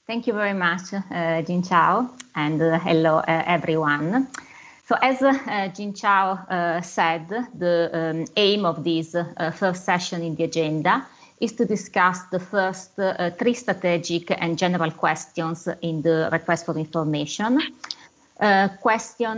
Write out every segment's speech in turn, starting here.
Thank you very much, Jin Chao, and hello, everyone. So as Jin Chao said, the aim of this first session in the agenda is to discuss the first three strategic and general questions in the request for information. Question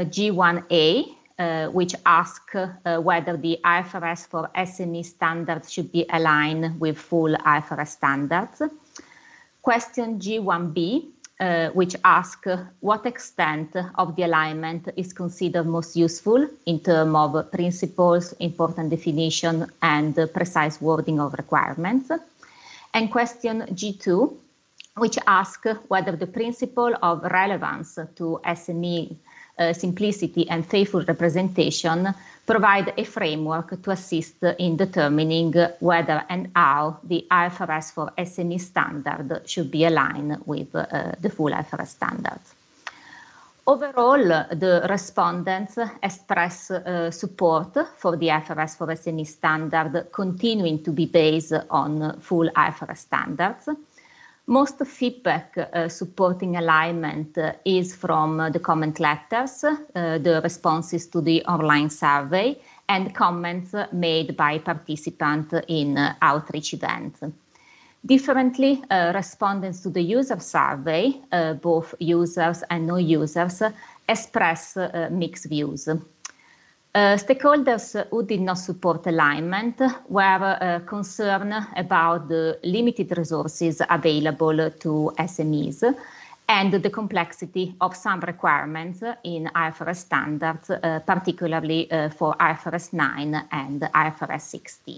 G1A, which asks whether the IFRS for SME standards should be aligned with full IFRS standards. Question G1B, which asks what extent of the alignment is considered most useful in terms of principles, important definition, and precise wording of requirements. And question G2, which asks whether the principle of relevance to SME simplicity and faithful representation provide a framework to assist in determining whether and how the IFRS for SME standard should be aligned with the full IFRS standards. Overall, the respondents express support for the IFRS for SME standard continuing to be based on full IFRS standards. Most feedback supporting alignment is from the comment letters, the responses to the online survey, and comments made by participants in outreach events. Differently, respondents to the user survey, both users and non-users, express mixed views. Stakeholders who did not support alignment were concerned about the limited resources available to SMEs and the complexity of some requirements in IFRS standards, particularly for IFRS 9 and IFRS 16.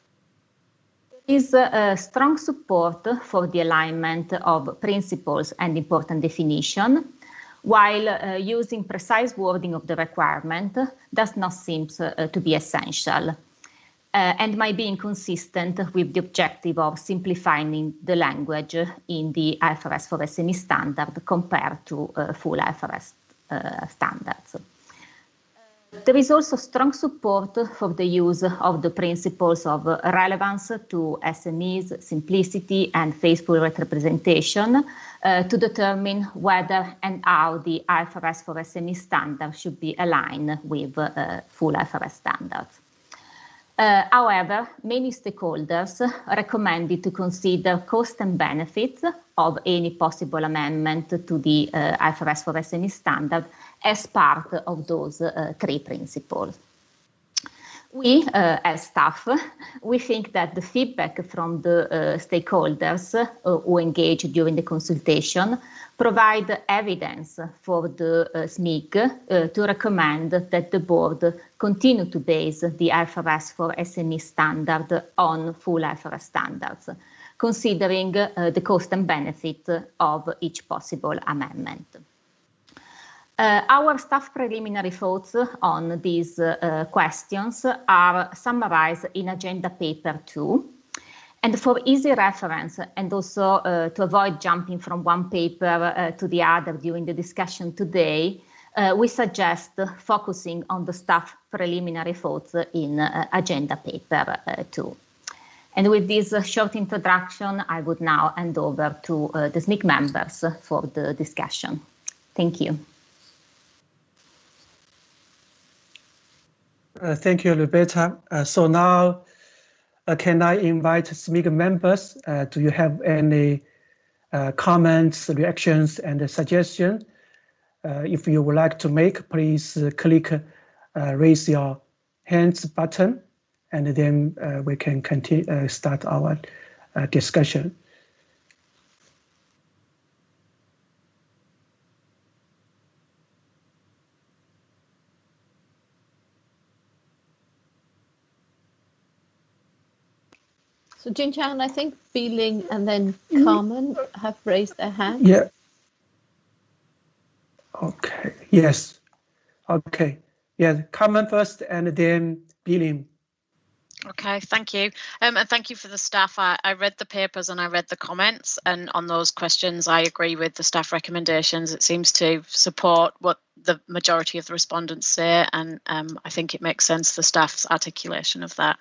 There is strong support for the alignment of principles and important definition, while using precise wording of the requirement does not seem to be essential and might be inconsistent with the objective of simplifying the language in the IFRS for SME standard compared to full IFRS standards. There is also strong support for the use of the principles of relevance to SMEs, simplicity, and faithful representation to determine whether and how the IFRS for SME standard should be aligned with full IFRS standards. However, many stakeholders recommended to consider cost and benefits of any possible amendment to the IFRS for SME standard as part of those three principles. We, as staff, we think that the feedback from the stakeholders who engaged during the consultation provide evidence for the SMIG to recommend that the board continue to base the IFRS for SME standard on full IFRS standards, considering the cost and benefit of each possible amendment. Our staff preliminary thoughts on these questions are summarized in Agenda Paper 2. And for easy reference and also to avoid jumping from one paper to the other during the discussion today, we suggest focusing on the staff preliminary thoughts in Agenda Paper 2. And with this short introduction, I would now hand over to the SMIC members for the discussion. Thank you. Thank you, Roberta. So now, can I invite SMIC members? Do you have any comments, reactions, and suggestions? If you would like to make, please click raise your hands button, and then we can continue, start our discussion. So Jin Chao, I think Bieling and then Carmen have raised their hand. Yeah. Okay. Yes. Okay. Yeah. Carmen first, and then Bieling. Okay, thank you. And thank you for the staff. I read the papers and I read the comments, and on those questions, I agree with the staff recommendations. It seems to support what the majority of the respondents say, and I think it makes sense, the staff's articulation of that.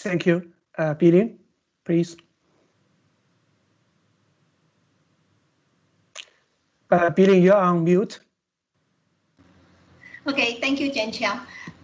Thank you. Billing, please. Billing, you're on mute. Okay, thank you, Jen Chia.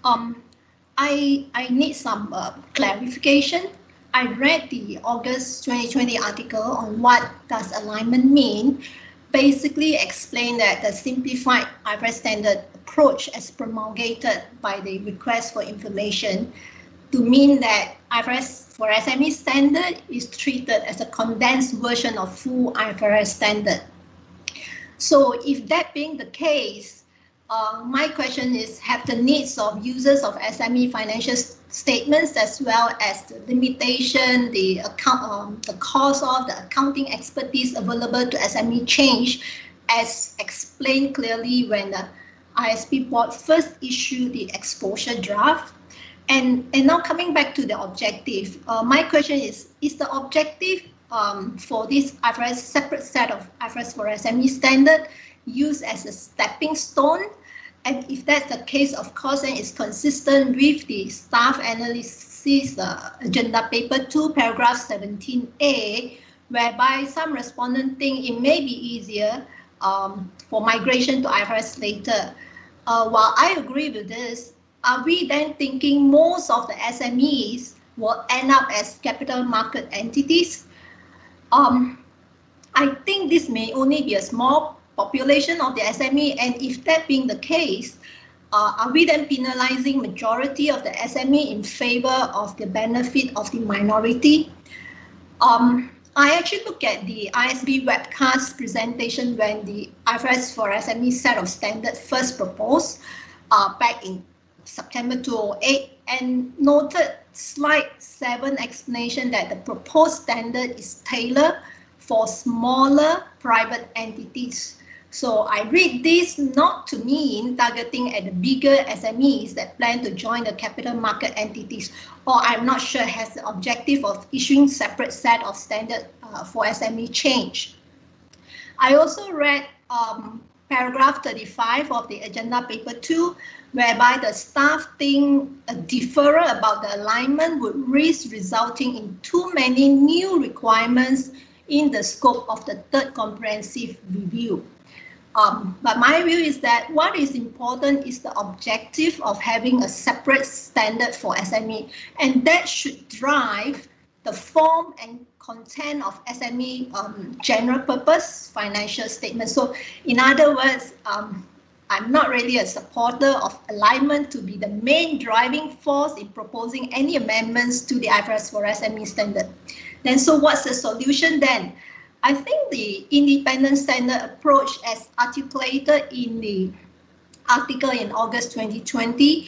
I need some clarification. I read the August 2020 article on what does alignment mean. Basically explain that the simplified IFRS standard approach as promulgated by the request for information to mean that IFRS for SME standard is treated as a condensed version of full IFRS standard. So if that being the case, my question is, have the needs of users of SME financial statements as well as the limitation, the cost of the accounting expertise available to SME changed as explained clearly when the ISB board first issued the exposure draft? And now coming back to the objective, my question is the objective for this IFRS separate set of IFRS for SME standard used as a stepping stone? And if that's the case, of course, then it's consistent with the staff analysis agenda paper 2, paragraph 17A, whereby some respondents think it may be easier for migration to IFRS later. While I agree with this, are we then thinking most of the SMEs will end up as capital market entities? I think this may only be a small population of the SME, and if that being the case, are we then penalizing majority of the SME in favor of the benefit of the minority? I actually look at the ISB webcast presentation when the IFRS for SME set of standards first proposed back in September 2008, and noted slide 7 explanation that the proposed standard is tailored for smaller private entities. So I read this not to mean targeting at the bigger SMEs that plan to join the capital market entities, or I'm not sure has the objective of issuing separate set of standard for SME change. I also read paragraph 35 of the agenda paper 2, whereby the staff think a deferral about the alignment would risk resulting in too many new requirements in the scope of the third comprehensive review. But my view is that what is important is the objective of having a separate standard for SME, and that should drive the form and content of SME general purpose financial statements. So in other words, I'm not really a supporter of alignment to be the main driving force in proposing any amendments to the IFRS for SME standard. Then so what's the solution then? I think the independent standard approach as articulated in the article in August 2020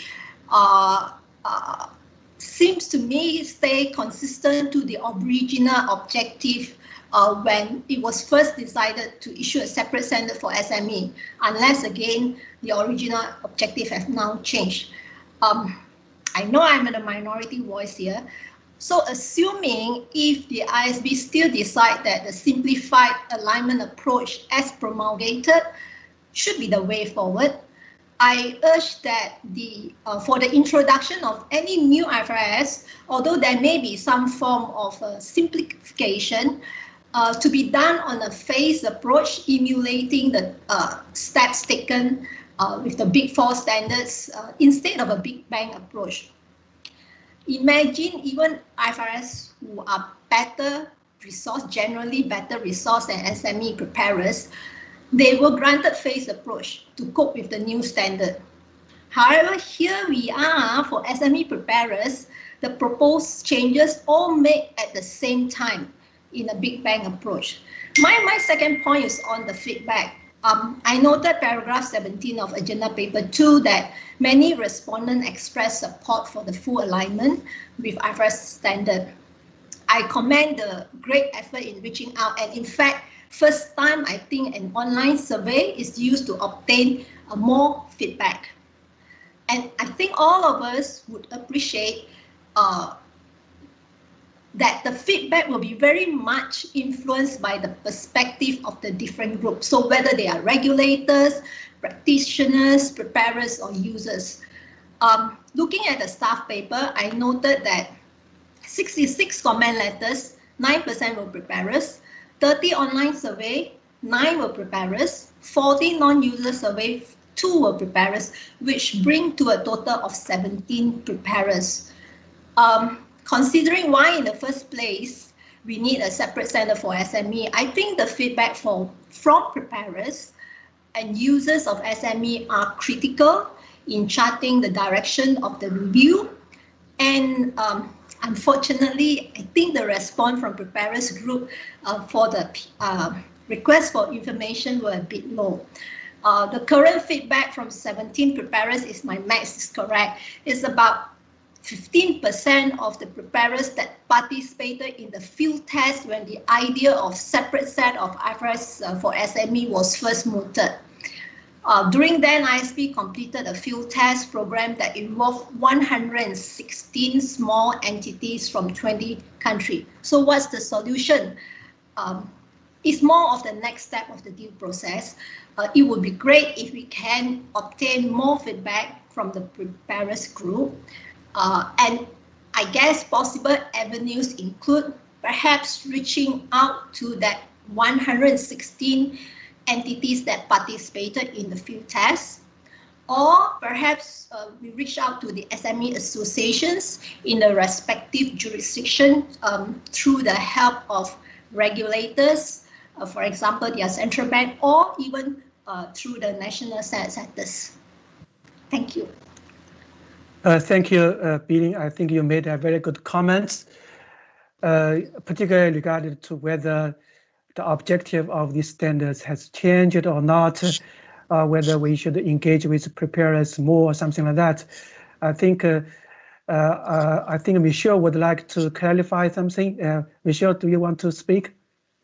seems to me stay consistent to the original objective when it was first decided to issue a separate standard for SME, unless again the original objective has now changed. I know I'm in a minority voice here. So assuming if the ISB still decide that the simplified alignment approach as promulgated should be the way forward, I urge that for the introduction of any new IFRS, although there may be some form of simplification, to be done on a phased approach, emulating the steps taken with the Big Four standards instead of a Big Bang approach. Imagine even IFRS who are better resource, generally better resource than SME preparers, they were granted phased approach to cope with the new standard. However, here we are for SME preparers, the proposed changes all made at the same time in a Big Bang approach. My second point is on the feedback. I noted paragraph 17 of agenda paper 2 that many respondents expressed support for the full alignment with IFRS standard. I commend the great effort in reaching out, and in fact, first time I think an online survey is used to obtain more feedback. And I think all of us would appreciate that the feedback will be very much influenced by the perspective of the different groups. So whether they are regulators, practitioners, preparers, or users. Looking at the staff paper, I noted that 66 comment letters, 9% were preparers, 30 online survey, 9 were preparers, 40 non-user survey, 2 were preparers, which bring to a total of 17 preparers. Considering why in the first place we need a separate center for SME, I think the feedback from preparers and users of SME are critical in charting the direction of the review. And unfortunately, I think the response from preparers group for the request for information were a bit low. The current feedback from 17 preparers, if my math is correct, is about 15% of the preparers that participated in the field test when the idea of separate set of IFRS for SME was first mooted. During then, ISP completed a field test program that involved 116 small entities from 20 countries. So what's the solution? It's more of the next step of the due process. It would be great if we can obtain more feedback from the preparers group. And I guess possible avenues include perhaps reaching out to that 116 entities that participated in the field test, or perhaps we reach out to the SME associations in the respective jurisdiction through the help of regulators, for example, their central bank, or even through the national centers. Thank you. Thank you, Billy. I think you made a very good comments, particularly regarding to whether the objective of these standards has changed or not, whether we should engage with preparers more or something like that. I think Michelle would like to clarify something. Michelle, do you want to speak?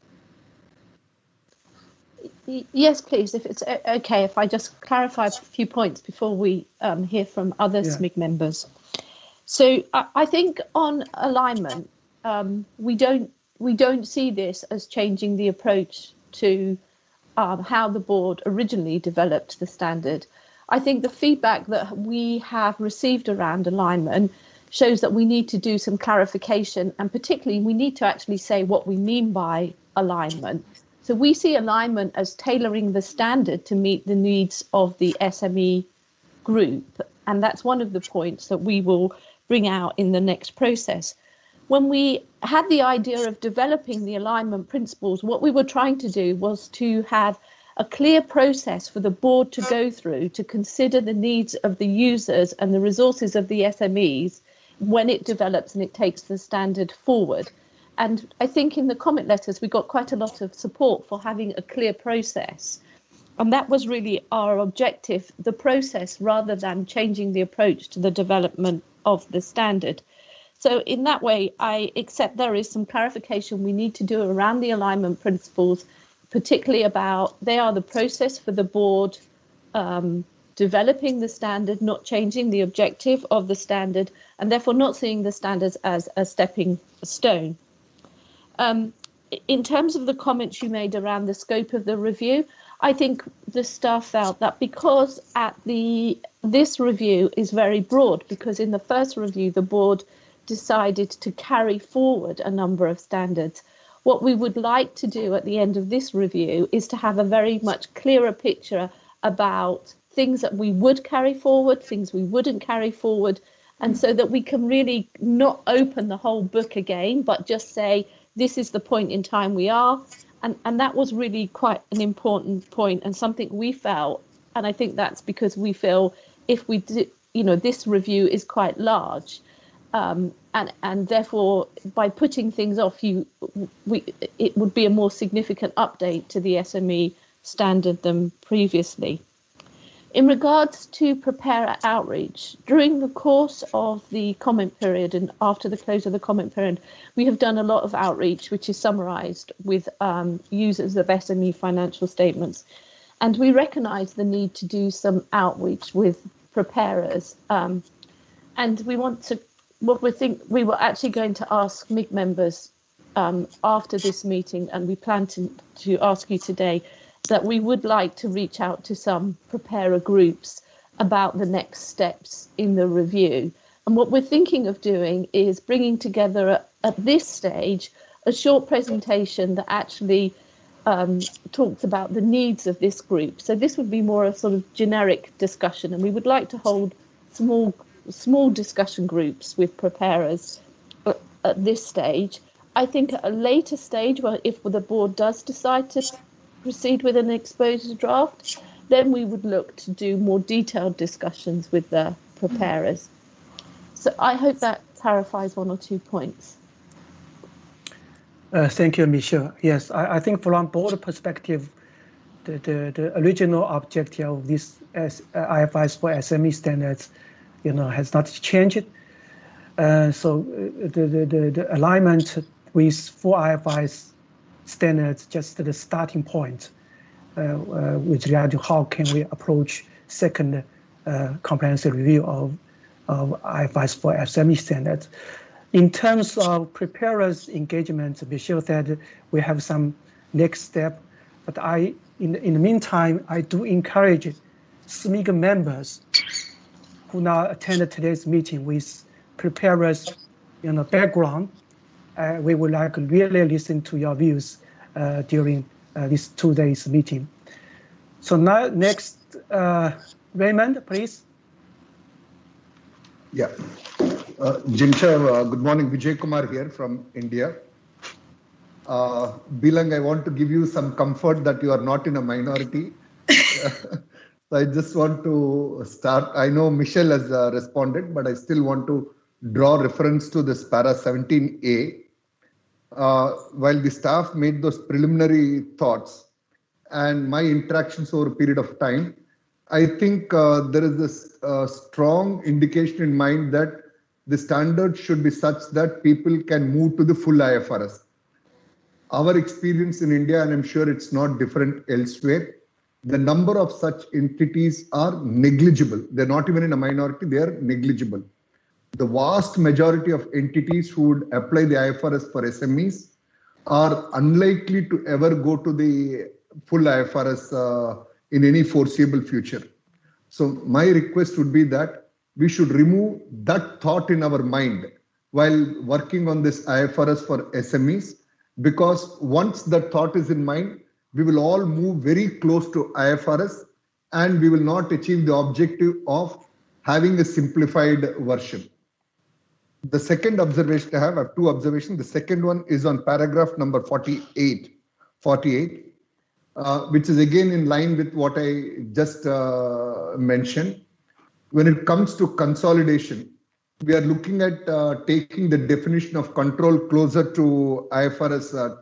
Yes, please, if it's okay, if I just clarify a few points before we hear from other SMIG members. So I think on alignment, we don't see this as changing the approach to how the board originally developed the standard. I think the feedback that we have received around alignment shows that we need to do some clarification, and particularly we need to actually say what we mean by alignment. So we see alignment as tailoring the standard to meet the needs of the SME group. And that's one of the points that we will bring out in the next process. When we had the idea of developing the alignment principles, what we were trying to do was to have a clear process for the board to go through to consider the needs of the users and the resources of the SMEs when it develops and it takes the standard forward. And I think in the comment letters, we got quite a lot of support for having a clear process. And that was really our objective, the process, rather than changing the approach to the development of the standard. So in that way, I accept there is some clarification we need to do around the alignment principles, particularly about they are the process for the board developing the standard, not changing the objective of the standard, and therefore not seeing the standards as a stepping stone. In terms of the comments you made around the scope of the review, I think the staff felt that because this review is very broad, because in the first review, the board decided to carry forward a number of standards. What we would like to do at the end of this review is to have a very much clearer picture about things that we would carry forward, things we wouldn't carry forward, and so that we can really not open the whole book again, but just say, this is the point in time we are. And that was really quite an important point and something we felt. And I think that's because we feel if we do, this review is quite large. And therefore, by putting things off, it would be a more significant update to the SME standard than previously. In regards to preparer outreach, during the course of the comment period and after the close of the comment period, we have done a lot of outreach, which is summarised with users of SME financial statements. And we recognise the need to do some outreach with preparers. And we were actually going to ask MIG members after this meeting, and we plan to ask you today, that we would like to reach out to some preparer groups about the next steps in the review, And what we're thinking of doing is bringing together at this stage a short presentation that actually talks about the needs of this group. So this would be more a sort of generic discussion, and we would like to hold small discussion groups with preparers at this stage. I think at a later stage, well, if the board does decide to proceed with an exposure draft, then we would look to do more detailed discussions with the preparers. So I hope that clarifies one or two points. Thank you, Michelle. Yes, I think from board perspective, the original objective of this IFRS for SME standards, has not changed. So the alignment with full IFRS standards just the starting point with regard to how can we approach second comprehensive review of IFRS for SME standards. In terms of preparers' engagement, Michelle said we have some next step, but in the meantime, I do encourage SMIG members who now attended today's meeting with preparers, background. We would like to really listen to your views during this 2 days meeting. So now next, Raymond, please. Yeah. Jincha, good morning. Vijay Kumar here from India. Bilang, I want to give you some comfort that you are not in a minority. So I just want to start. I know Michelle has responded, but I still want to draw reference to this para 17A. While the staff made those preliminary thoughts and my interactions over a period of time, I think there is this strong indication in mind that the standard should be such that people can move to the full IFRS. Our experience in India, and I'm sure it's not different elsewhere, the number of such entities are negligible. They're not even in a minority, they are negligible. The vast majority of entities who would apply the IFRS for SMEs are unlikely to ever go to the full IFRS in any foreseeable future. So my request would be that we should remove that thought in our mind while working on this IFRS for SMEs, because once that thought is in mind, we will all move very close to IFRS and we will not achieve the objective of having a simplified version. The second observation I have two observations. The second one is on paragraph number 48, which is again in line with what I just mentioned. When it comes to consolidation, we are looking at taking the definition of control closer to IFRS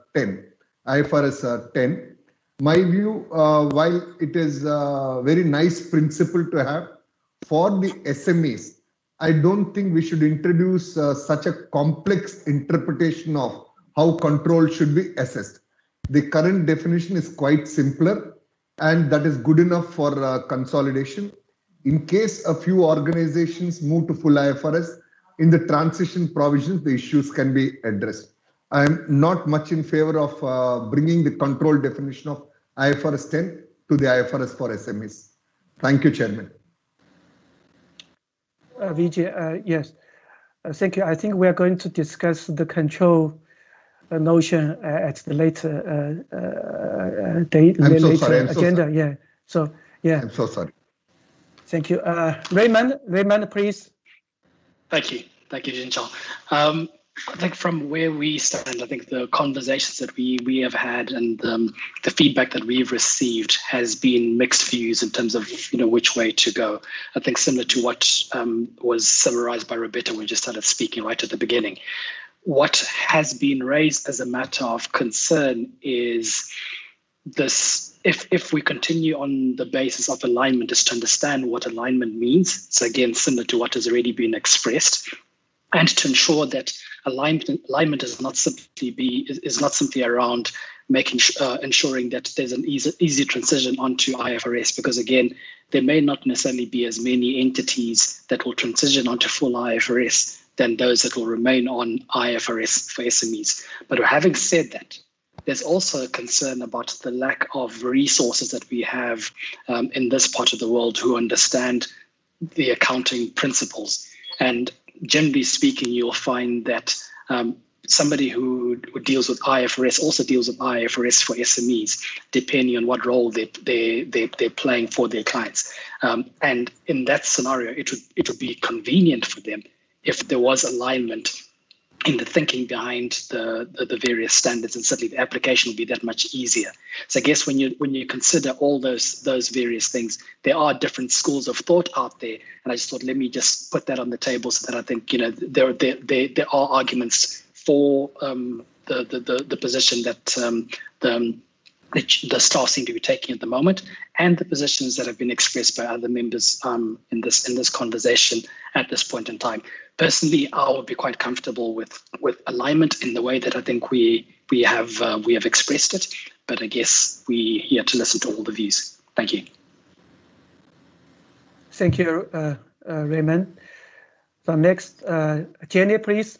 10. My view, while it is a very nice principle to have for the SMEs, I don't think we should introduce such a complex interpretation of how control should be assessed. The current definition is quite simpler, and that is good enough for consolidation. In case a few organizations move to full IFRS, in the transition provisions, the issues can be addressed. I am not much in favor of bringing the control definition of IFRS 10 to the IFRS for SMEs. Thank you, Chairman. Vijay, yes, thank you. I think we are going to discuss the control notion at the later agenda. Yeah. So yeah. I'm so sorry. Thank you, Raymond, please. Thank you, Jincha. I think from where we stand, I think the conversations that we have had and the feedback that we've received has been mixed views in terms of which way to go. I think similar to what was summarized by Roberta when we just started speaking right at the beginning. What has been raised as a matter of concern is this: if we continue on the basis of alignment, is to understand what alignment means. So again, similar to what has already been expressed, and to ensure that alignment is not simply around making ensuring that there's an easy transition onto IFRS, because again, there may not necessarily be as many entities that will transition onto full IFRS than those that will remain on IFRS for SMEs. But having said that, there's also a concern about the lack of resources that we have in this part of the world who understand the accounting principles. And generally speaking, you'll find that somebody who deals with IFRS also deals with IFRS for SMEs, depending on what role they're playing for their clients. And in that scenario, it would be convenient for them if there was alignment in the thinking behind the various standards, and certainly the application would be that much easier. So I guess when you consider all those various things, there are different schools of thought out there, and I just thought, let me just put that on the table so that I think there are arguments for the position that the staff seem to be taking at the moment, and the positions that have been expressed by other members in this conversation at this point in time. Personally, I would be quite comfortable with alignment in the way that I think we have expressed it. But I guess we're here to listen to all the views. Thank you. Thank you, Raymond. So next, Jenny, please.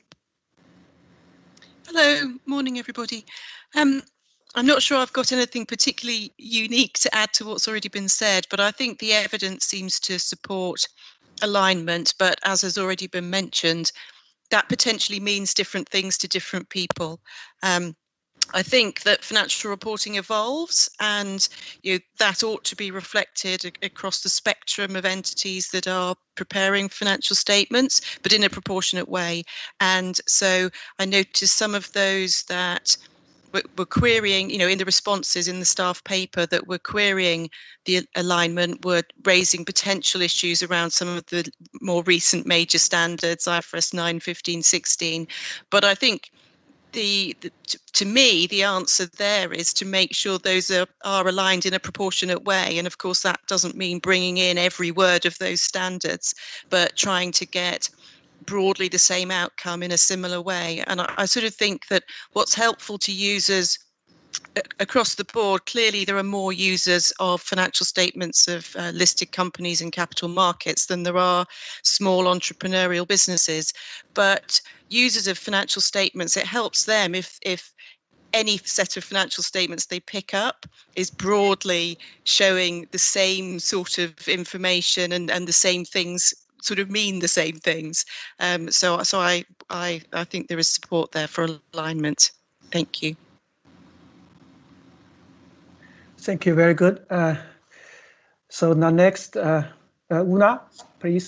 Hello, morning everybody. I'm not sure I've got anything particularly unique to add to what's already been said, but I think the evidence seems to support alignment. But as has already been mentioned, that potentially means different things to different people. I think that financial reporting evolves, and that ought to be reflected across the spectrum of entities that are preparing financial statements, but in a proportionate way. And so I noticed some of those that were querying, in the responses in the staff paper that were querying the alignment, were raising potential issues around some of the more recent major standards, IFRS 9, 15, 16. But I think to me, the answer there is to make sure those are aligned in a proportionate way. And of course, that doesn't mean bringing in every word of those standards, but trying to get broadly the same outcome in a similar way. And I sort of think that what's helpful to users across the board, clearly there are more users of financial statements of listed companies and capital markets than there are small entrepreneurial businesses. But users of financial statements, it helps them if any set of financial statements they pick up is broadly showing the same sort of information and the same things sort of mean the same things. So I think there is support there for alignment. Thank you. Thank you. Very good. So now next, Una, please.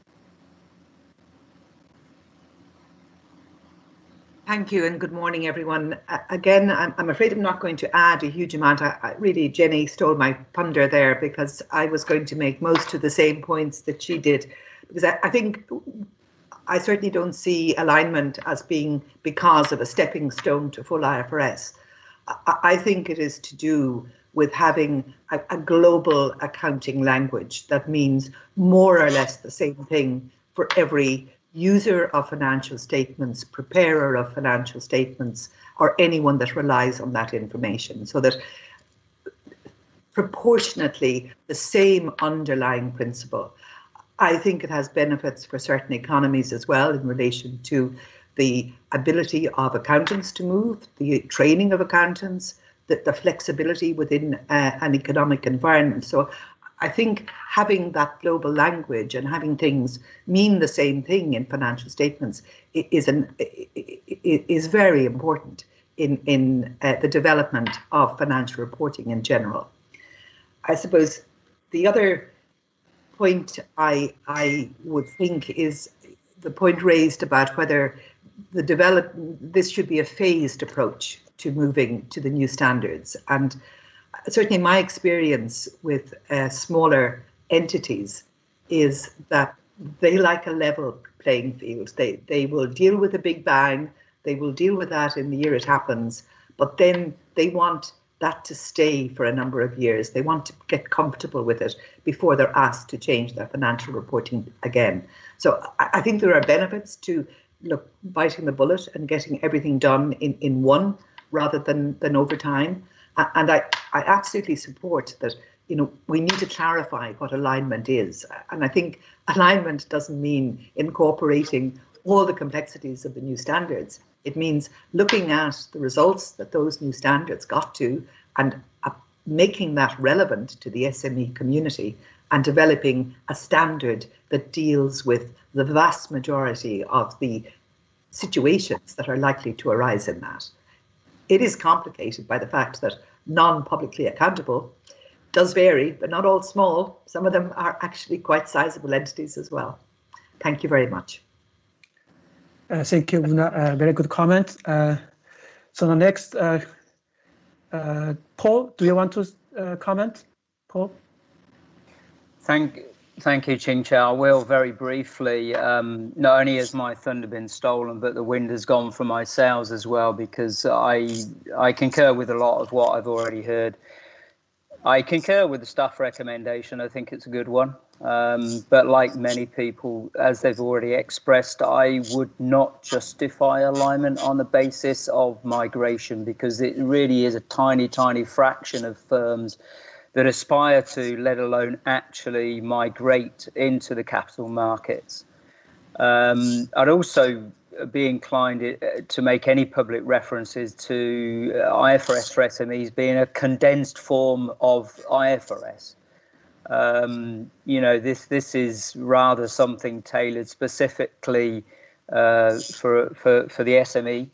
Thank you, and good morning, everyone. Again, I'm afraid I'm not going to add a huge amount. Really, Jenny stole my thunder there, because I was going to make most of the same points that she did. Because I think I certainly don't see alignment as being because of a stepping stone to full IFRS. I think it is to do with having a global accounting language that means more or less the same thing for every user of financial statements, preparer of financial statements, or anyone that relies on that information, so that proportionately the same underlying principle. I think it has benefits for certain economies as well in relation to the ability of accountants to move, the training of accountants, the flexibility within an economic environment. So I think having that global language and having things mean the same thing in financial statements is very important in the development of financial reporting in general. I suppose the other point I would think is the point raised about whether this should be a phased approach to moving to the new standards. And certainly my experience with smaller entities is that they like a level playing field. They will deal with a big bang, they will deal with that in the year it happens, but then they want that to stay for a number of years. They want to get comfortable with it before they're asked to change their financial reporting again. So I think there are benefits to biting the bullet and getting everything done in one rather than over time. And I absolutely support that, we need to clarify what alignment is. And I think alignment doesn't mean incorporating all the complexities of the new standards. It means looking at the results that those new standards got to and making that relevant to the SME community and developing a standard that deals with the vast majority of the situations that are likely to arise in that. It is complicated by the fact that non-publicly accountable does vary, but not all small. Some of them are actually quite sizable entities as well. Thank you very much. Thank you, Una. Very good comment. So the next, Paul, do you want to comment? Paul? Thank you, Ching Chao. I will very briefly. Not only has my thunder been stolen, but the wind has gone from my sails as well, because I concur with a lot of what I've already heard. I concur with the staff recommendation. I think it's a good one. But like many people, as they've already expressed, I would not justify alignment on the basis of migration, because it really is a tiny, tiny fraction of firms that aspire to, let alone actually migrate into the capital markets. I'd also be inclined to make any public references to IFRS for SMEs being a condensed form of IFRS. You know, this is rather something tailored specifically for the SME.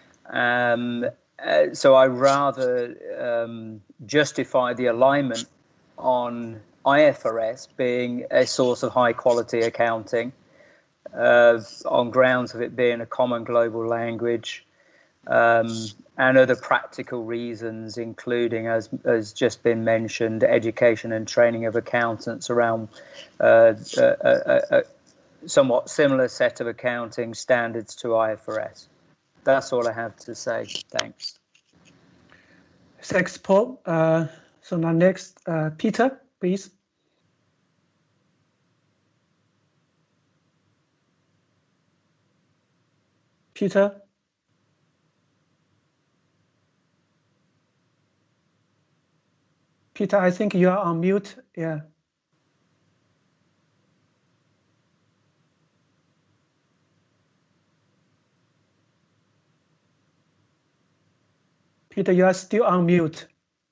So I rather justify the alignment on IFRS being a source of high quality accounting on grounds of it being a common global language, and other practical reasons, including, as just been mentioned, education and training of accountants around a somewhat similar set of accounting standards to IFRS. That's all I have to say. Thanks. Thanks, Paul. So now next, Peter, please. Peter. Peter, I think you are on mute. Yeah. Peter, you are still on mute.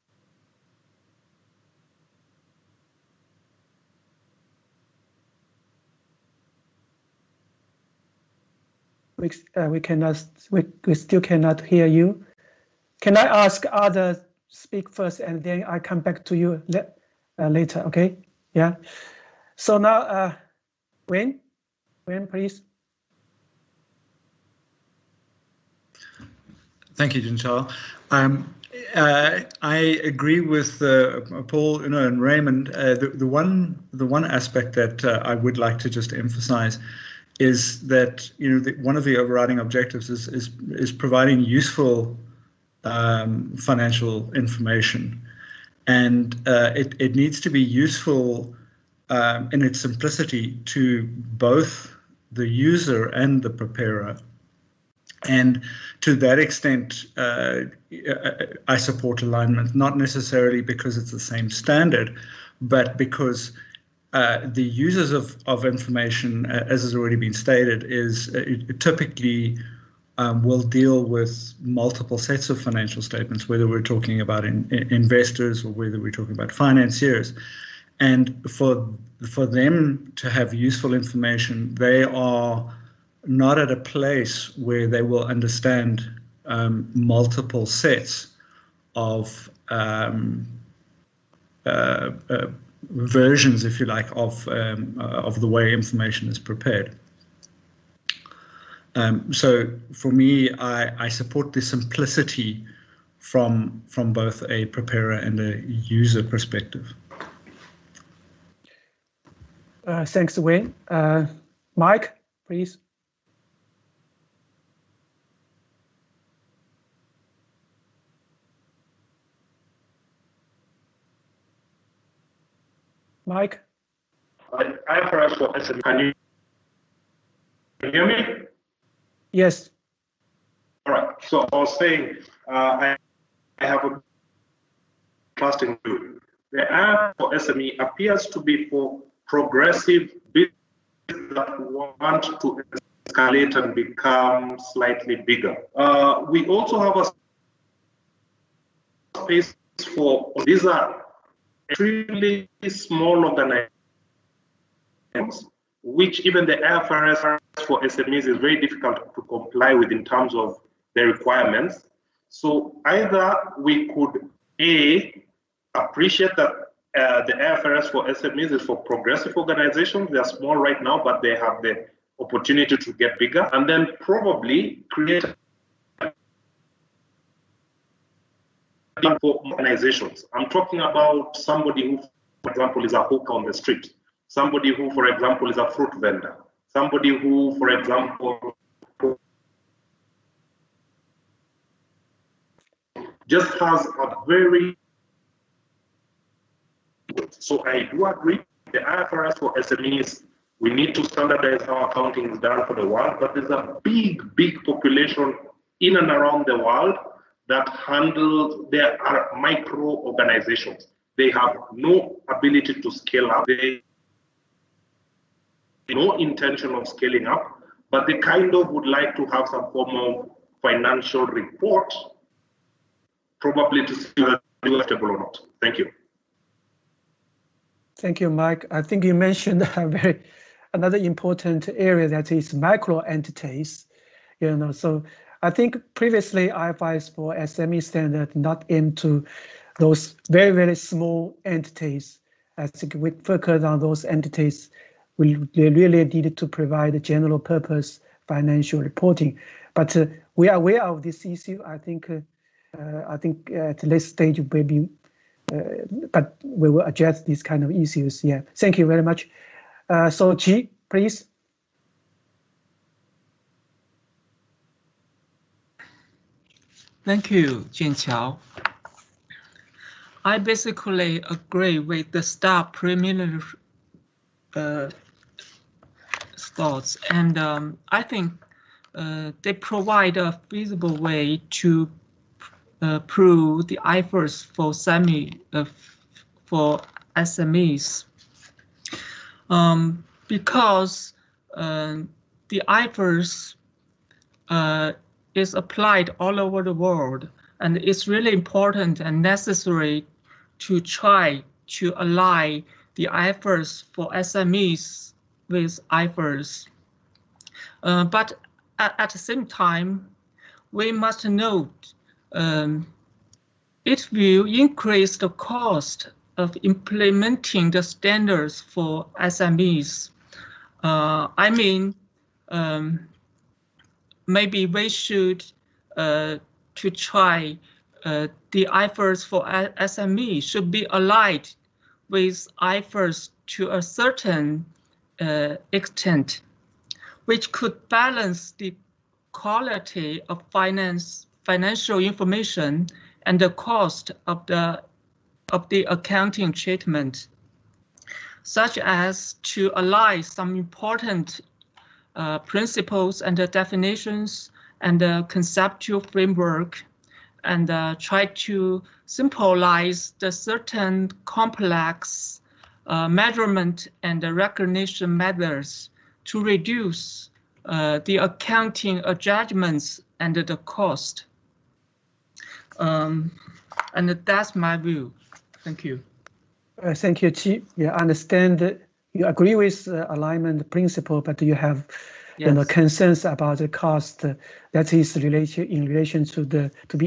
We still cannot hear you. Can I ask others speak first, and then I come back to you later? Okay. Yeah. So now, Wayne, please. Thank you, Ching Chao. I agree with Paul, and Raymond. The one aspect that I would like to just emphasize is that one of the overriding objectives is providing useful financial information, and it needs to be useful in its simplicity to both the user and the preparer. And to that extent, I support alignment, not necessarily because it's the same standard, but because the users of information, as has already been stated, is typically will deal with multiple sets of financial statements, whether we're talking about investors or whether we're talking about financiers. And for them to have useful information, they are not at a place where they will understand multiple sets of versions, if you like, of the way information is prepared. So for me, I support the simplicity from both a preparer and a user perspective. Thanks, Wayne. Mike, please. Mike? IFRS for SME. Can you hear me? Yes. All right. So I was saying, I have a trusting view. The IFRS for SME appears to be for progressive businesses that want to escalate and become slightly bigger. We also have a space for these are extremely small organizations which even the IFRS for SMEs is very difficult to comply with in terms of the requirements. So either we could appreciate that the IFRS for SMEs is for progressive organizations. They are small right now, but they have the opportunity to get bigger, and then probably create for organizations. I'm talking about somebody who, for example, is a hawker on the street, somebody who, for example, is a fruit vendor, somebody who, for example, just has a very, so I do agree, the IFRS for SMEs, we need to standardize how accounting is done for the world, but there's a big population in and around the world that handle, there are micro organizations. They have no ability to scale up. They have no intention of scaling up, but they kind of would like to have some form of financial report, probably to see whether they are stable or not. Thank you. Thank you, Mike. I think you mentioned another important area, that is micro entities. So I think previously IFRS for SME standard not aimed to those very small entities. I think we focus on those entities. We really needed to provide a general purpose financial reporting. But we are aware of this issue. I think at this stage maybe, but we will address these kind of issues. Yeah, thank you very much. So Chi, please. Thank you, Jianqiao. I basically agree with the staff preliminary thoughts, and I think they provide a feasible way to prove the IFRS for SMEs, because the IFRS is applied all over the world, and it's really important and necessary to try to align the IFRS for SMEs with IFRS. But at the same time, we must note it will increase the cost of implementing the standards for SMEs. I mean, maybe we should to try the IFRS for SME should be aligned with IFRS to a certain extent, which could balance the quality of financial information and the cost of the accounting treatment, such as to align some important principles and the definitions and the conceptual framework, and try to simplify the certain complex measurement and recognition methods to reduce the accounting judgments and the cost. And that's my view. Thank you. Thank you, Chi. Yeah, I understand that you agree with alignment principle, but you have concerns about the cost that is in relation to the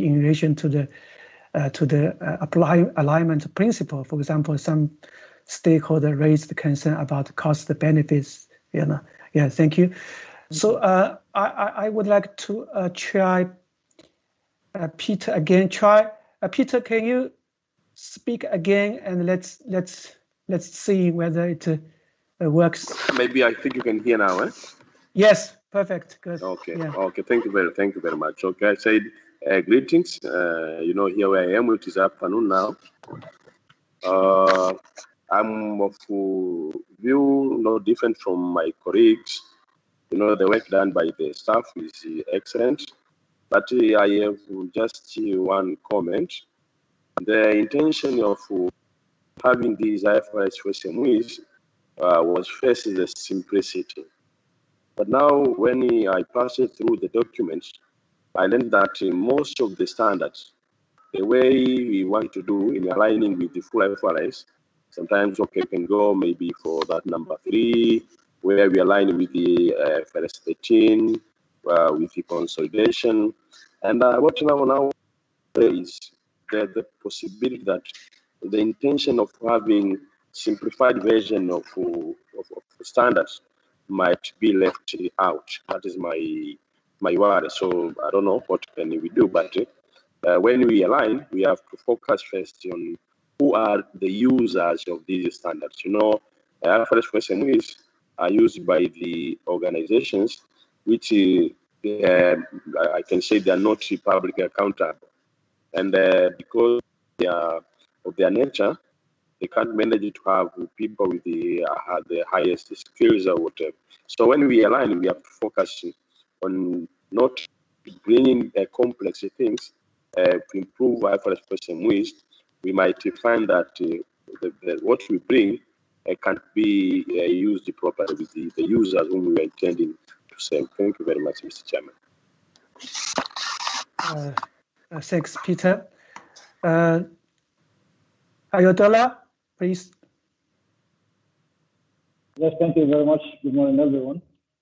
alignment principle. For example, some stakeholder raised the concern about cost benefits. Yeah, thank you. So I would like to try Peter again. Peter, can you speak again, and let's see whether it works. Maybe I think you can hear now, eh? Yes, perfect. Good. Okay. Yeah. Okay. Thank you very much. Okay, I said greetings. Here where I am, it is afternoon now. I'm of view no different from my colleagues. The work done by the staff is excellent, but I have just one comment. The intention of having these IFRS for SMEs was first the simplicity. But now when I passed through the documents, I learned that most of the standards, the way we want to do in aligning with the full IFRS, sometimes can go maybe for that number 3 where we align with the IFRS 13, with the consolidation. And what now is the possibility that the intention of having simplified version of standards might be left out. That is my worry. So I don't know what can we do, but when we align, we have to focus first on who are the users of these standards. You know, IFRS for SMEs are used by the organizations which I can say they are not publicly accountable, and because of their nature, they can't manage to have people with the highest skills or whatever. So when we align, we have to focus on not bringing complex things to improve IFRS for SMEs. We might find that what we bring can't be used properly with the users whom we are intending to serve. Thank you very much, Mr. Chairman. Thanks, Peter. Ayodeola, please. Yes, thank you very much. Good morning, everyone.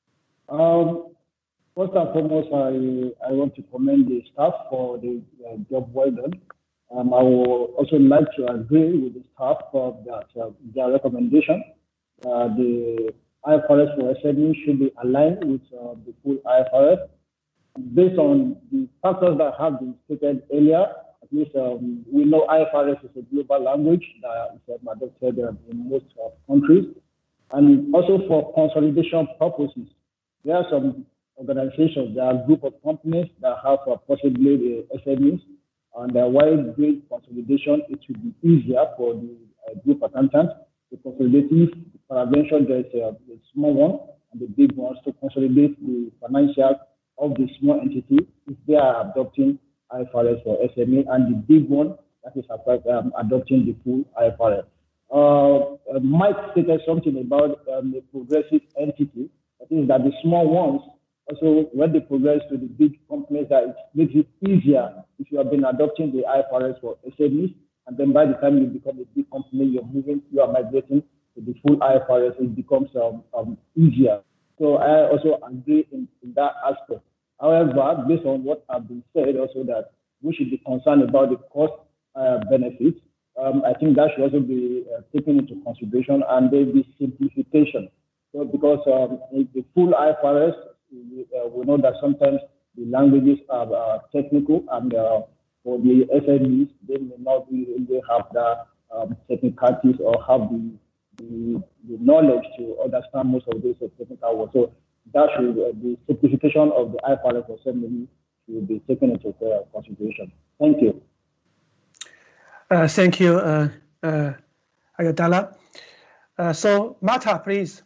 First and foremost, I want to commend the staff for the job well done. I would also like to agree with the staff that their recommendation, the IFRS for SME should be aligned with the full IFRS. Based on the factors that have been stated earlier, at least we know IFRS is a global language that is adopted in most countries. And also for consolidation purposes, there are some organizations, there are a group of companies that have possibly the SMEs, and while doing consolidation, it will be easier for the group accountants to consolidate if peradventure there's a small one and the big ones to consolidate the financials of the small entity if they are adopting IFRS for SME, and the big one that is adopting the full IFRS. Mike stated something about the progressive entity. I think that the small ones, also when they progress to the big companies, that it makes it easier if you have been adopting the IFRS for SMEs, and then by the time you become a big company, you are migrating to the full IFRS, it becomes easier. So I also agree in that aspect. However, based on what has been said, also that we should be concerned about the cost benefits. I think that should also be taken into consideration, and there will be simplification. So because the full IFRS, we know that sometimes the languages are technical, and for the SMEs, they may not really have the technicalities or have the knowledge to understand most of those technical words. So that should the simplification of the IFRS for SME should be taken into consideration. Thank you. Thank you, Ayodeola. So Marta, please.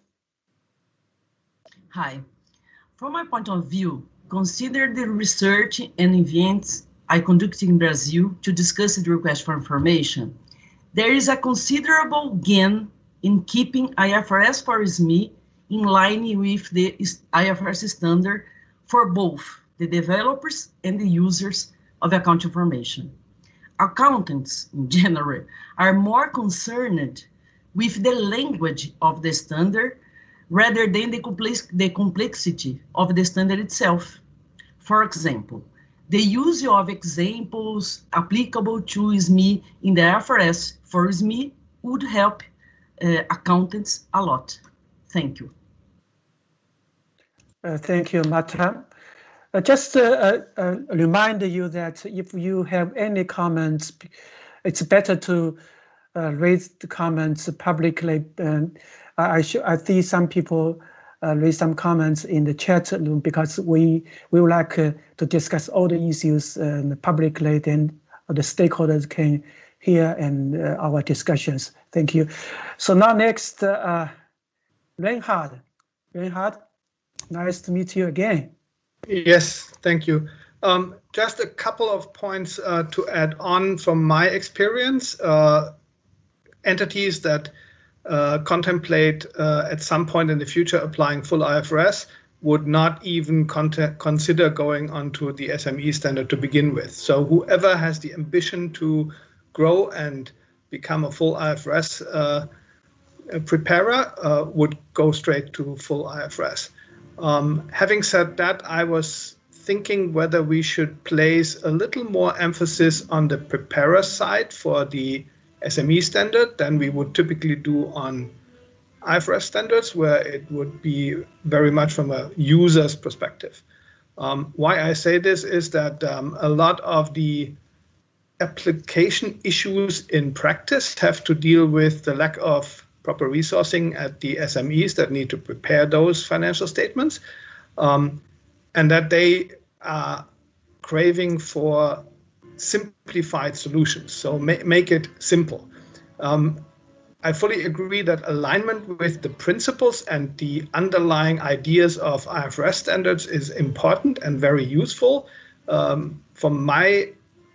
Hi. From my point of view, consider the research and events I conducted in Brazil to discuss the request for information. There is a considerable gain in keeping IFRS for SME in line with the IFRS standard for both the developers and the users of account information. Accountants, in general, are more concerned with the language of the standard rather than the complexity of the standard itself. For example, the use of examples applicable to SME in the IFRS for SME would help accountants a lot. Thank you. Thank you, Marta. Just remind you that if you have any comments, it's better to raise the comments publicly. I see some people raise some comments in the chat room because we would like to discuss all the issues publicly, then the stakeholders can hear and our discussions. Thank you. So now next, Reinhard. Reinhard, nice to meet you again. Yes, thank you. Just a couple of points to add on from my experience. Entities that contemplate at some point in the future applying full IFRS would not even consider going onto the SME standard to begin with. So whoever has the ambition to grow and become a full IFRS preparer would go straight to full IFRS. Having said that, I was thinking whether we should place a little more emphasis on the preparer side for the SME standard than we would typically do on IFRS standards, where it would be very much from a user's perspective. Why I say this is that a lot of the application issues in practice have to deal with the lack of proper resourcing at the SMEs that need to prepare those financial statements, and that they are craving for simplified solutions. So make it simple. I fully agree that alignment with the principles and the underlying ideas of IFRS standards is important and very useful. From my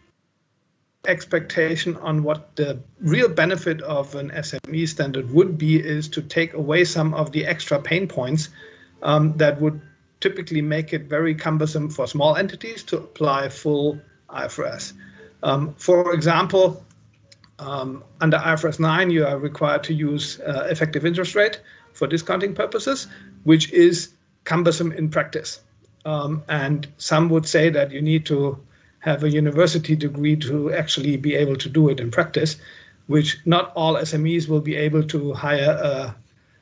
expectation on what the real benefit of an SME standard would be is to take away some of the extra pain points that would typically make it very cumbersome for small entities to apply full IFRS. For example, under IFRS 9, you are required to use effective interest rate for discounting purposes, which is cumbersome in practice. And some would say that you need to have a university degree to actually be able to do it in practice, which not all SMEs will be able to hire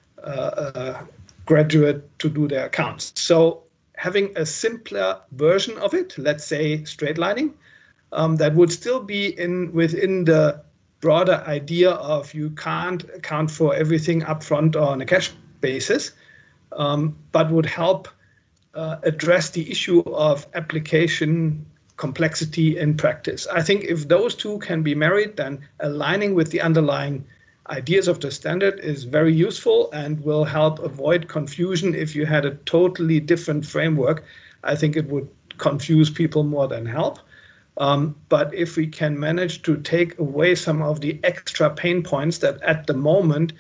a graduate to do their accounts. So having a simpler version of it, let's say straight lining, that would still be within the broader idea of you can't account for everything upfront or on a cash basis, but would help address the issue of application complexity in practice. I think if those two can be married, then aligning with the underlying ideas of the standard is very useful and will help avoid confusion. If you had a totally different framework, I think it would confuse people more than help. But if we can manage to take away some of the extra pain points that at the moment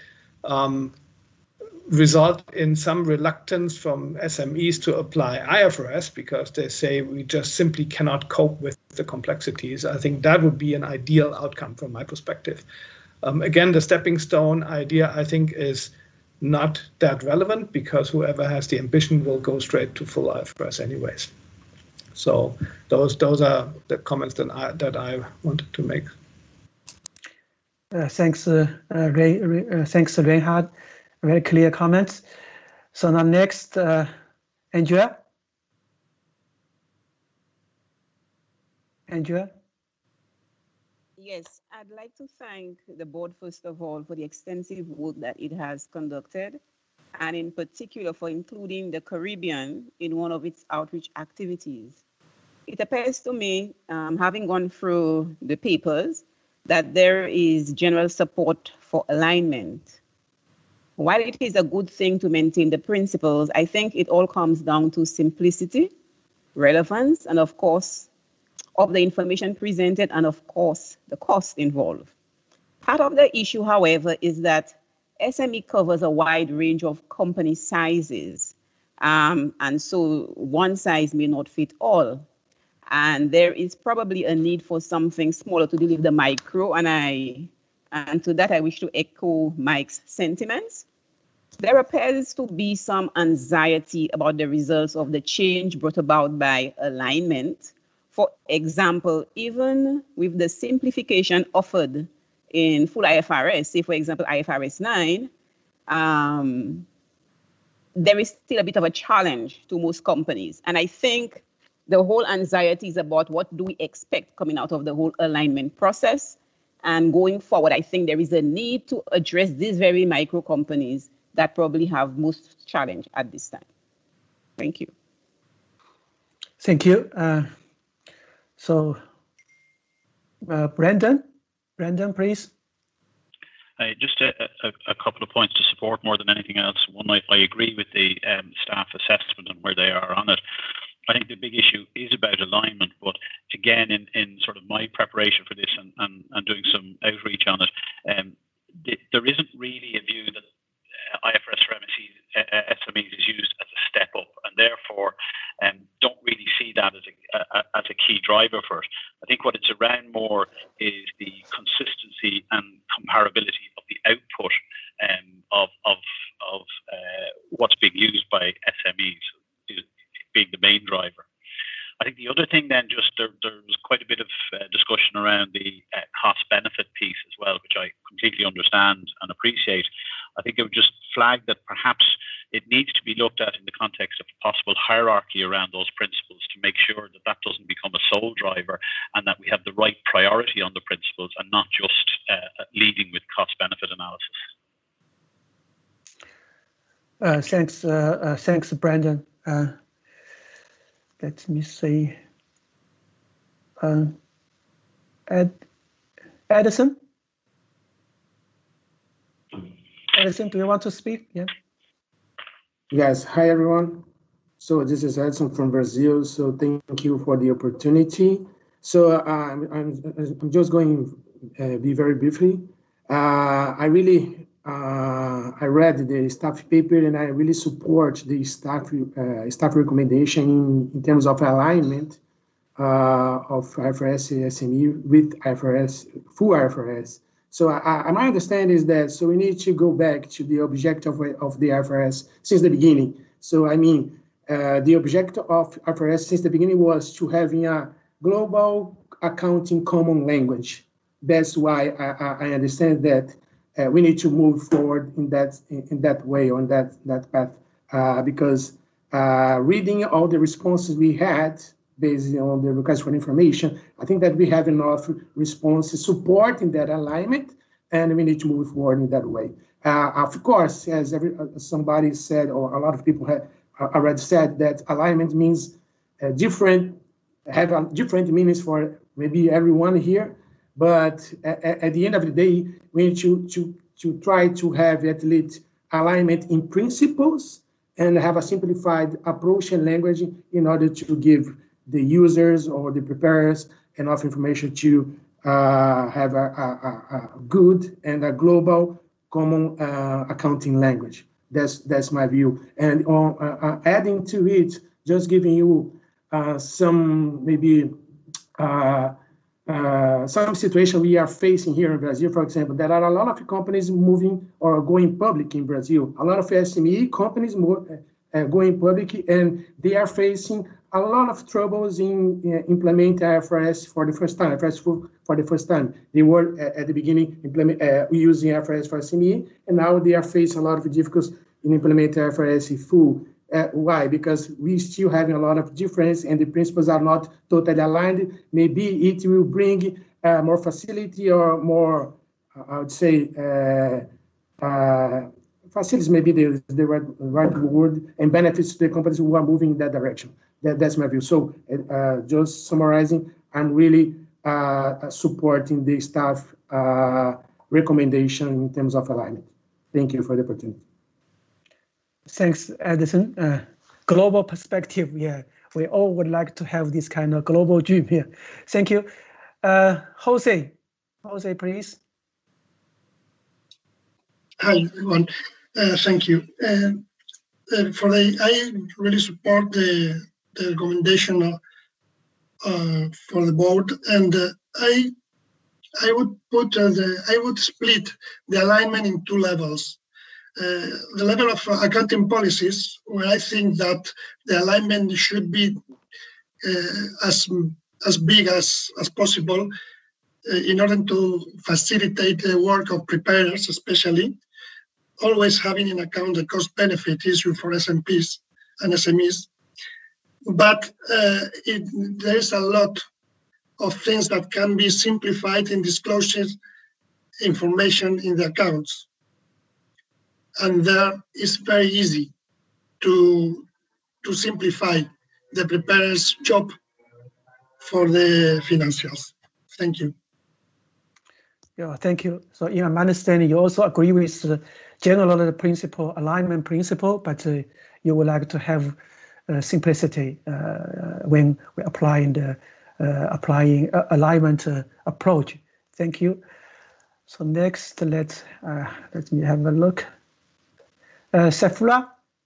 result in some reluctance from SMEs to apply IFRS because they say we just simply cannot cope with the complexities, I think that would be an ideal outcome from my perspective. Again, the stepping stone idea, I think, is not that relevant because whoever has the ambition will go straight to full IFRS anyways. So those are the comments that I wanted to make. Thanks, thanks, Reinhard. Very clear comments. So now next, Andrea. Andrea? Yes, I'd like to thank the board, first of all, for the extensive work that it has conducted, and in particular for including the Caribbean in one of its outreach activities. It appears to me, having gone through the papers, that there is general support for alignment. While it is a good thing to maintain the principles, I think it all comes down to simplicity, relevance, and of course, of the information presented, and of course, the cost involved. Part of the issue, however, is that SME covers a wide range of company sizes, and so one size may not fit all. And there is probably a need for something smaller to deliver the micro, and to that I wish to echo Mike's sentiments. There appears to be some anxiety about the results of the change brought about by alignment. For example, even with the simplification offered in full IFRS, say for example IFRS 9, there is still a bit of a challenge to most companies. And I think the whole anxiety is about what do we expect coming out of the whole alignment process. And going forward, I think there is a need to address these very micro companies that probably have most challenge at this time. Thank you. Thank you. So, Brendan, please. Just a couple of points to support more than anything else. One, I agree with the staff assessment and where they are on it. I think the big issue is about alignment, but again, in sort of my preparation for this and doing some outreach on it, there isn't really a view that IFRS for SMEs is used as a step up, and therefore don't really see that as a key driver for it. I think what it's around more is the consistency and comparability of the output what's being used by SMEs is being the main driver. I think the other thing then, just there was quite a bit of discussion around the cost-benefit piece as well, which I completely understand and appreciate. I think it would just flag that perhaps it needs to be looked at in the context of a possible hierarchy around those principles to make sure that that doesn't become a sole driver and that we have the right priority on the principles and not just leading with cost-benefit analysis. Thanks, Brandon. Let me see. Edison? Edison, do you want to speak? Yeah. Yes. Hi, everyone. So this is Edson from Brazil. So thank you for the opportunity. So I'm just going to be very briefly. I read the staff paper and I really support the staff recommendation in terms of alignment of IFRS SME with IFRS, full IFRS. So my understanding is that we need to go back to the objective of the IFRS since the beginning. So I mean, the objective of IFRS since the beginning was to having a global accounting common language. That's why I understand that we need to move forward in that way, on that path, because reading all the responses we had based on the request for information, I think that we have enough responses supporting that alignment, and we need to move forward in that way. Of course, as somebody said, or a lot of people have already said, that alignment means different meanings for maybe everyone here. But at the end of the day, we need to try to have at least alignment in principles and have a simplified approach and language in order to give the users or the preparers enough information to have a good and a global common accounting language. That's my view. And on adding to it, just giving you some maybe some situation we are facing here in Brazil, for example, there are a lot of companies moving or going public in Brazil. A lot of SME companies going public, and they are facing a lot of troubles in implementing IFRS for the first time. For the first time, they were at the beginning using IFRS for SME, and now they are facing a lot of difficulties in implementing IFRS full. Why? Because we still having a lot of difference and the principles are not totally aligned. Maybe it will bring more facility or more, I would say, facilities, maybe the right word, and benefits to the companies who are moving in that direction. That's my view. So just summarizing, I'm really supporting the staff recommendation in terms of alignment. Thank you for the opportunity. Thanks, Edison. Global perspective, yeah. We all would like to have this kind of global dream here. Thank you. Jose, please. Hi, everyone. Thank you. I really support the recommendation for the board, and I would split the alignment in two levels. The level of accounting policies, where I think that the alignment should be as big as possible in order to facilitate the work of preparers, especially, always having in account the cost-benefit issue for SMPs and SMEs. But there is a lot of things that can be simplified in disclosure information in the accounts. And there is very easy to simplify the preparer's job for the financials. Thank you. Yeah, thank you. So in my understanding, you also agree with the general principle, alignment principle, but you would like to have simplicity when we're applying the alignment approach. Thank you. So next, let me have a look. Sefula?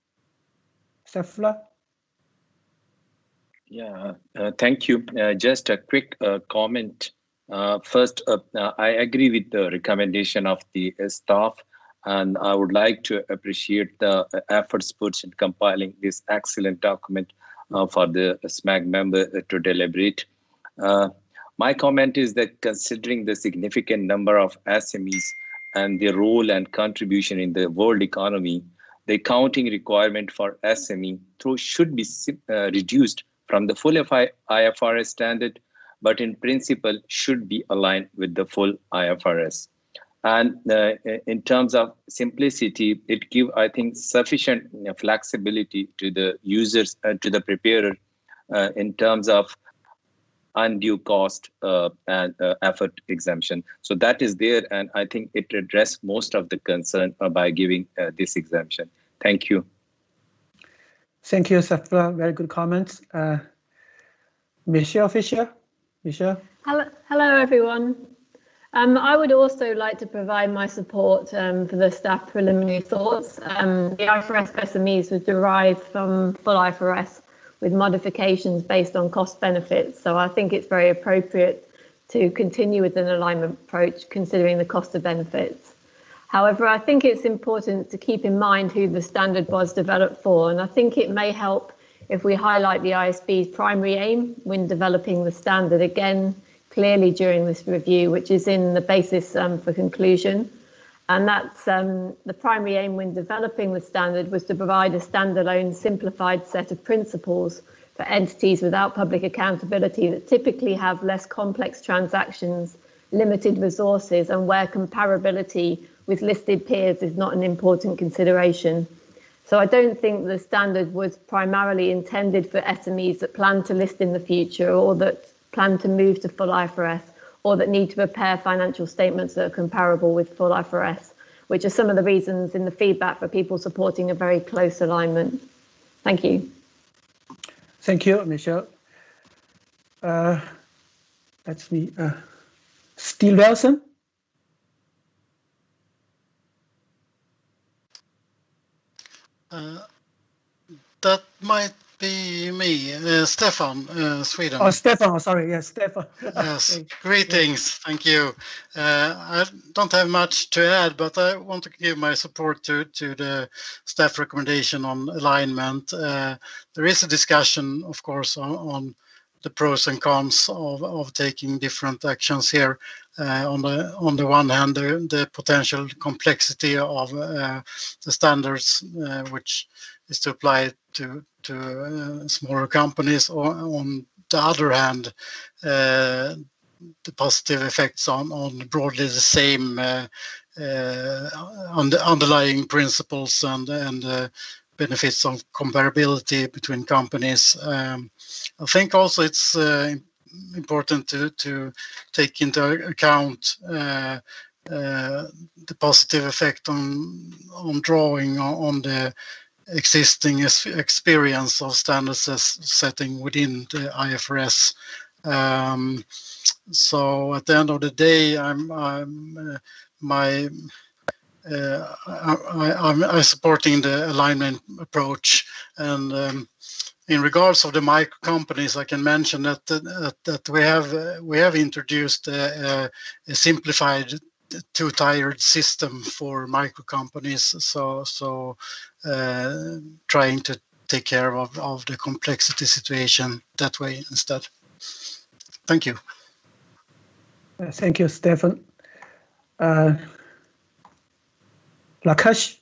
Yeah, thank you. Just a quick comment. First, I agree with the recommendation of the staff. And I would like to appreciate the efforts put in compiling this excellent document for the SMAG member to deliberate. My comment is that considering the significant number of SMEs and their role and contribution in the world economy, the accounting requirement for SME should be reduced from the full IFRS standard, but in principle should be aligned with the full IFRS. And in terms of simplicity, it gives, I think, sufficient flexibility to the users, to the preparer, in terms of undue cost and effort exemption. So that is there, and I think it addressed most of the concern by giving this exemption. Thank you. Thank you, Safra. Very good comments. Michelle Fisher. Michelle. Hello, everyone. I would also like to provide my support for the staff preliminary thoughts. The IFRS SMEs was derived from full IFRS with modifications based on cost benefits. So I think it's very appropriate to continue with an alignment approach considering the cost of benefits. However, I think it's important to keep in mind who the standard was developed for, and I think it may help if we highlight the IASB's primary aim when developing the standard again clearly during this review, which is in the basis for conclusion. And that's the primary aim when developing the standard was to provide a standalone simplified set of principles for entities without public accountability that typically have less complex transactions, limited resources, and where comparability with listed peers is not an important consideration. So I don't think the standard was primarily intended for SMEs that plan to list in the future or that plan to move to full IFRS or that need to prepare financial statements that are comparable with full IFRS, which are some of the reasons in the feedback for people supporting a very close alignment. Thank you. Thank you, Michelle. That's me. Steve Wilson. That might be me, Stefan, Sweden. Oh, Stefan, sorry, yes, Stefan. Yes, greetings, thank you. I don't have much to add, but I want to give my support to the staff recommendation on alignment. There is a discussion, of course, on the pros and cons of taking different actions here. On the one hand, the potential complexity of the standards, which is to apply to smaller companies, or on the other hand, the positive effects on broadly the same on the underlying principles and benefits of comparability between companies. I think also it's important to take into account the positive effect on drawing on the existing experience of standards setting within the IFRS. So at the end of the day, I'm supporting the alignment approach, and in regards of the micro companies, I can mention that we have introduced a simplified two-tiered system for micro companies. So trying to take care of the complexity situation that way instead. Thank you. Thank you, Stefan. Rakesh.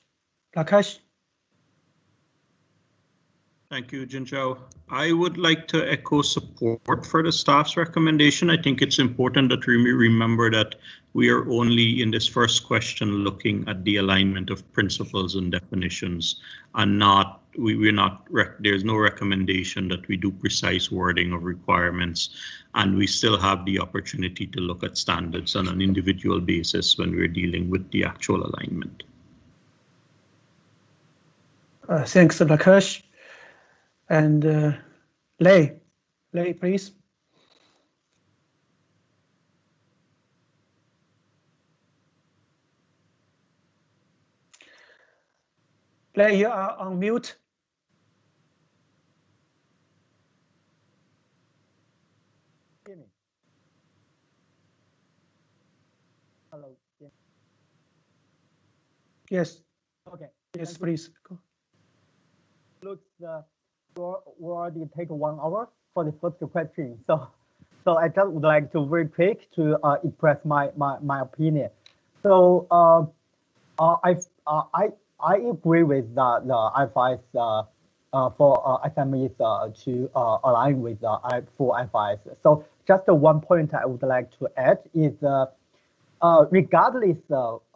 Thank you, Jinchao. I would like to echo support for the staff's recommendation. I think it's important that we remember that we are only in this first question looking at the alignment of principles and definitions, and there's no recommendation that we do precise wording of requirements, and we still have the opportunity to look at standards on an individual basis when we're dealing with the actual alignment. Thanks, Rakesh. And Lei, please. Lei, you are on mute. Yes. Okay. Yes, please. Go. Looks we already take 1 hour for the first question. So I just would like to very quick to express my opinion. So I agree with the IFRS for SMEs to align with full IFRS. So just one point I would like to add is regardless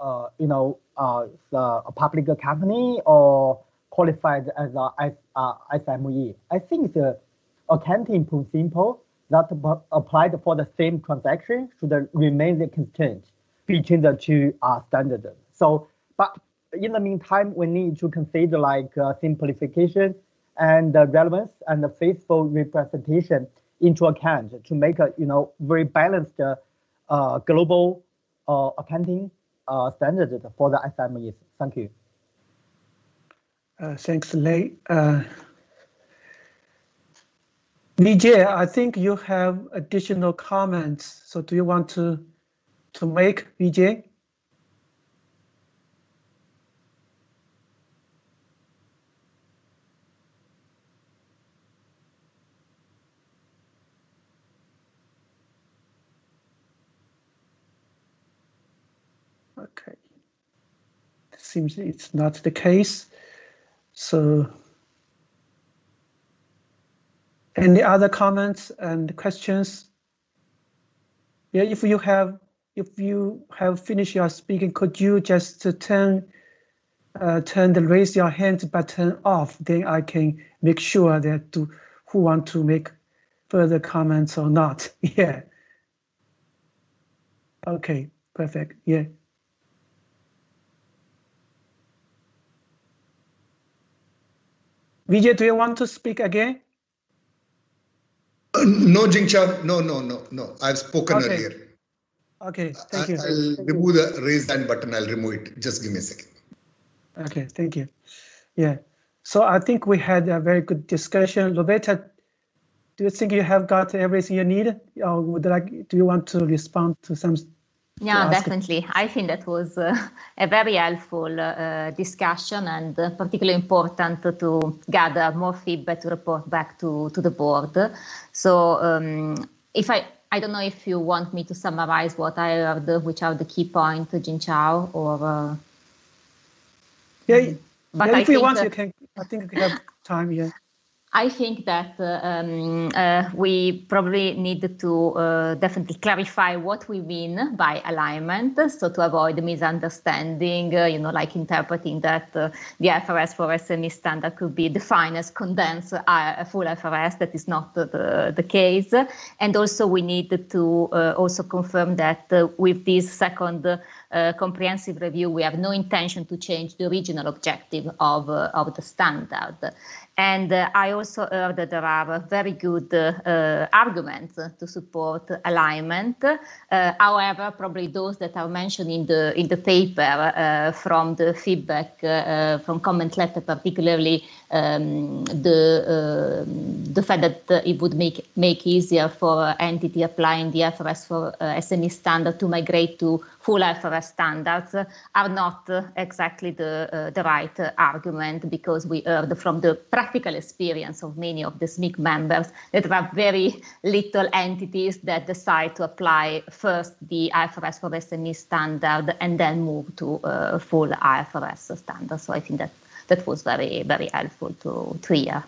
a public company or qualified as a SME, I think the accounting principle that applied for the same transaction should remain the constant between the two standards. So, but in the meantime, we need to consider like simplification and relevance and the faithful representation into account to make a very balanced global accounting standards for the SMEs. Thank you. Thanks, Lei. Vijay, I think you have additional comments. So do you want to make, Vijay? Okay. It seems it's not the case. So any other comments and questions? Yeah, if you have finished your speaking, could you just turn the raise your hand button off? Then I can make sure that who want to make further comments or not. Yeah. Okay, perfect. Yeah. Vijay, do you want to speak again? No, Jingchao. No. I've spoken earlier. Okay, thank you. I'll remove the raise hand button. I'll remove it. Just give me a second. Okay, thank you. Yeah. So I think we had a very good discussion. Lovetta, do you think you have got everything you need, or do you want to respond to some? Yeah, definitely. I think that was a very helpful discussion and particularly important to gather more feedback to report back to the board. So if I don't know if you want me to summarize what I heard, which are the key points, Jingchao, or... Yeah, but if you want, you can. I think you have time, yeah. I think that we probably need to definitely clarify what we mean by alignment, so to avoid misunderstanding, like interpreting that the IFRS for SME standard could be defined as condensed full IFRS. That is not the case. And also we need to also confirm that with this second comprehensive review, we have no intention to change the original objective of the standard. And I also heard that there are very good arguments to support alignment. However, probably those that are mentioned in the paper from the feedback from comment letter, particularly the fact that it would make easier for entity applying the IFRS for SME standard to migrate to full IFRS standards are not exactly the right argument, because we heard from the practical experience of many of the SMIC members that there are very little entities that decide to apply first the IFRS for SME standard and then move to full IFRS standard. So I think that was very, very helpful to hear.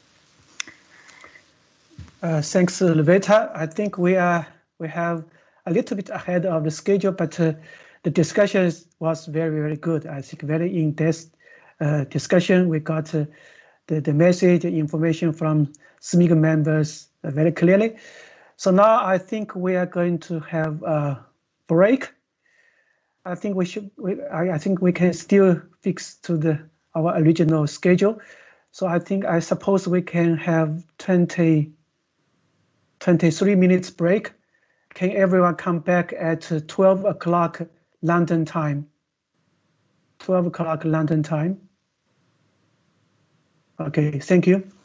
Thanks, Lovetta. I think we have a little bit ahead of the schedule, but the discussion was very, very good. I think very in-depth discussion. We got the message, information from SMIC members very clearly. So now I think we are going to have a break. I think I think we can still fix to our original schedule. So I suppose we can have 23 minutes break. Can everyone come back at 12 o'clock London time? 12 o'clock London time. Okay, thank you.